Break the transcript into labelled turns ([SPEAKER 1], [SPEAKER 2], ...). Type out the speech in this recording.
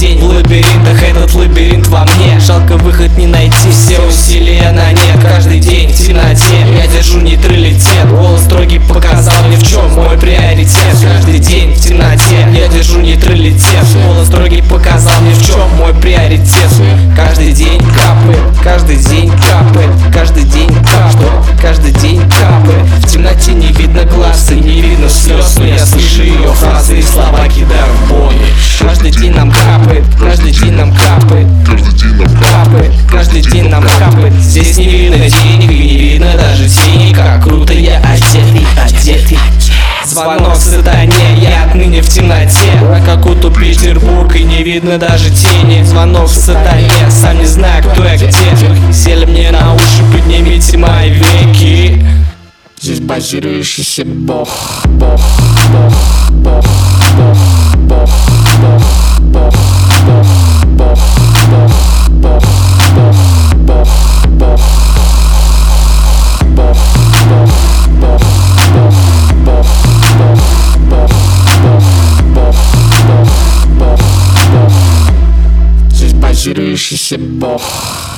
[SPEAKER 1] день в лабиринтах, этот лабиринт во мне. Жалко, выход не найти, все усилия на нет. Каждый день в темноте я держу нейтралитет. Голос строгий показал мне, в чем мой приоритет. Каждый день в темноте я держу нейтралитет. Голос строгий показал мне, в чем мой приоритет. Каждый день капает, каждый день капает, каждый день капает, каждый день капает. В темноте не видно глаз и не видно слез, но я слышу ее фразы и слова кидаю в боги. Каждый день нам капает, каждый день нам капает, каждый день нам капает, каждый день нам капает. Здесь не видно денег и не видно даже тени, как круто я одетый. Звонок сатане, я отныне в темноте, как у Петербург, и не видно даже тени. Звонок сатане, сам не знаю, кто я где. Сели мне на уши, поднимите мои веки. Здесь базирующийся Бог, Бог, Бог, Бог, Бог, Бог, Бог, Бог, Бог, Бог, Бог, Бог, Бог, Бог, Бог, Бог, Бог, Бог, Бог, здесь базирующийся Бог.